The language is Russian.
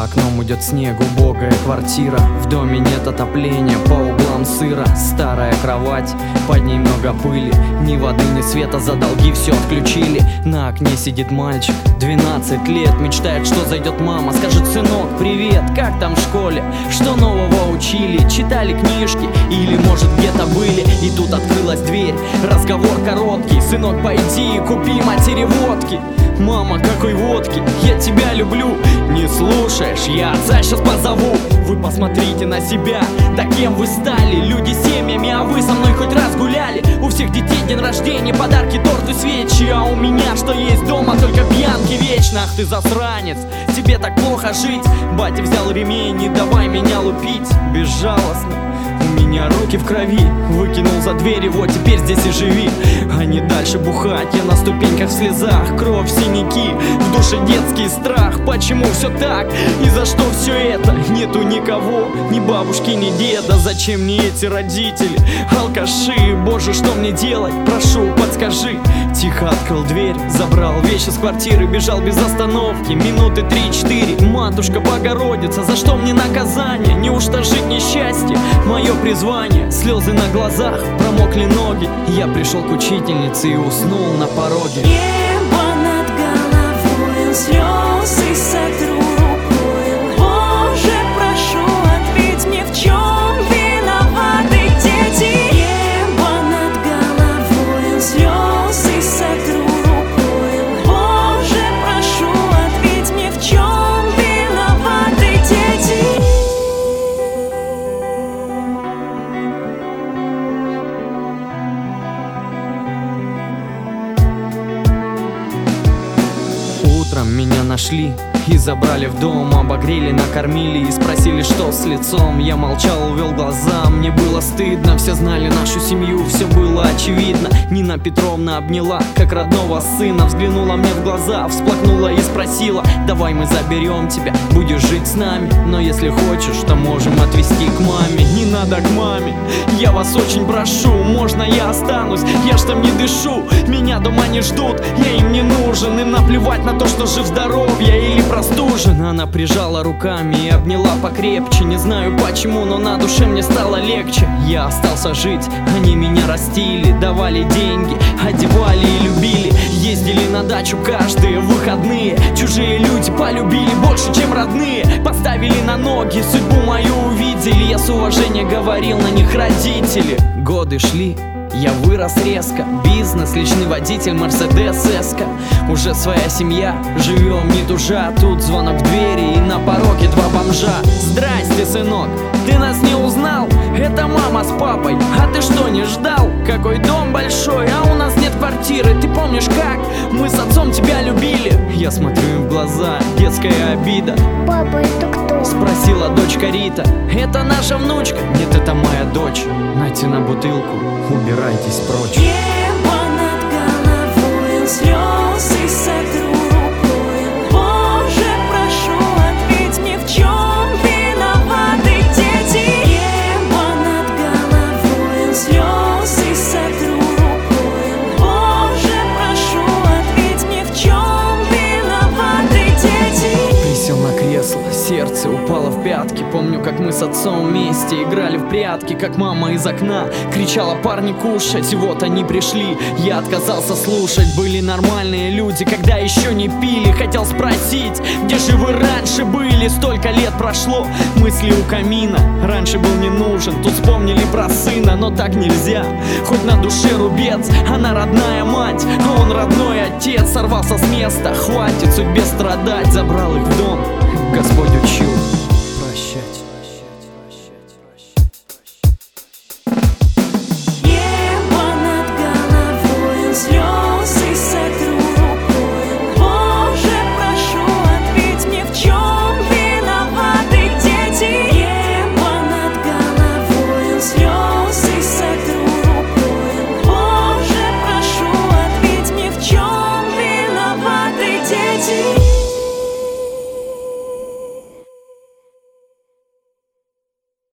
За окном идет снег, убогая квартира. В доме нет отопления, по углам сыро. Старая кровать, под ней много пыли. Ни воды, ни света, за долги все отключили. На окне сидит мальчик, 12 лет. Мечтает, что зайдет мама, скажет: сынок, привет, как там в школе? Что нового учили? Читали книжки или, может, где-то были? И тут открылась дверь, разговор короткий: сынок, пойди и купи матери водки. Мама, какой водки? Я тебя люблю. Не слушаешь, я отца сейчас позову. Вы посмотрите на себя, да кем вы стали? Люди с семьями, а вы со мной хоть раз гуляли? У всех детей день рождения, подарки, торт и свечи. А у меня что есть дома? Только пьянки вечно. Ах ты засранец, тебе так плохо жить. Батя взял ремень, не давай меня лупить. Безжалостно, у меня руки в крови. Выкинул за дверь, вот теперь здесь и живи. А не дальше бухать, я на ступеньках в слезах. Кровь, синяки, в душе детский страх. Почему все так? И за что все это? Нету никого, ни бабушки, ни деда. Зачем мне эти родители? Алкаши, боже, что мне делать? Прошу, подскажи. Тихо открыл дверь, забрал вещи с квартиры. Бежал без остановки, минуты 3-4. Матушка Богородица, за что мне наказание? Неужто жить несчастье? Мое призвание, слезы на глазах, промокли ноги. Я пришел к учительнице и уснул на пороге. Небо над головой, слезы сотру рукой. Боже, прошу, ответь мне, в чем виноваты дети. Небо над головой, слезы сотру рукой. Боже, прошу, ответь мне, в чем виноваты дети. Утром меня нашли и забрали в дом. Обогрели, накормили и спросили, что с лицом. Я молчал, увел глаза, мне было стыдно. Все знали нашу семью, все было очевидно. Нина Петровна обняла, как родного сына. Взглянула мне в глаза, всплакнула и спросила: давай мы заберем тебя, будешь жить с нами. Но если хочешь, то можем отвезти к маме. Не надо к маме, я вас очень прошу. Можно я останусь, я ж там не дышу. Меня дома не ждут, я им не нужен. Им наплевать на то, что жив-здоров я или простужен. Она прижала руками и обняла покрепче. Не знаю почему, но на душе мне стало легче. Я остался жить, они меня растили. Давали деньги, одевали и любили. Ездили на дачу каждые выходные. Чужие люди полюбили больше, чем родные. Поставили на ноги, судьбу мою увидели. Я с уважением говорил на них: родители. Годы шли, я вырос резко. Бизнес, личный водитель, Мерседес S-ка. Уже своя семья, живем не тужа. Тут звонок в двери и на пороге два бомжа. Здрасте, сынок, ты нас не узнал? Это мама с папой, а ты что, не ждал? Какой дом большой, а у нас нет квартиры. Ты помнишь как? Мы с отцом тебя любили. Я смотрю им в глаза, детская обида. Папа, это кто? Спросила дочка Рита. Это наша внучка. Нет, это моя дочь. Нате на бутылку, убирайтесь прочь. Небо над головой, слезы сотру рукой. Боже, прошу, ответь мне, в чем виноваты дети. Небо над головой, слезы сотру рукой. Боже, прошу, ответь мне, в чем виноваты дети. Присел на кресло, сердце упало в пятки. Помню, как мы с отцом вместе играли в прятки. Как мама из окна кричала: парни, кушать. И вот они пришли, я отказался слушать. Были нормальные люди, когда еще не пили. Хотел спросить, где же вы раньше были? Столько лет прошло, мысли у камина. Раньше был не нужен, тут вспомнили про сына. Но так нельзя, хоть на душе рубец. Она родная мать, а он родной отец. Сорвался с места, хватит судьбе страдать. Забрал их в дом, Господь учил.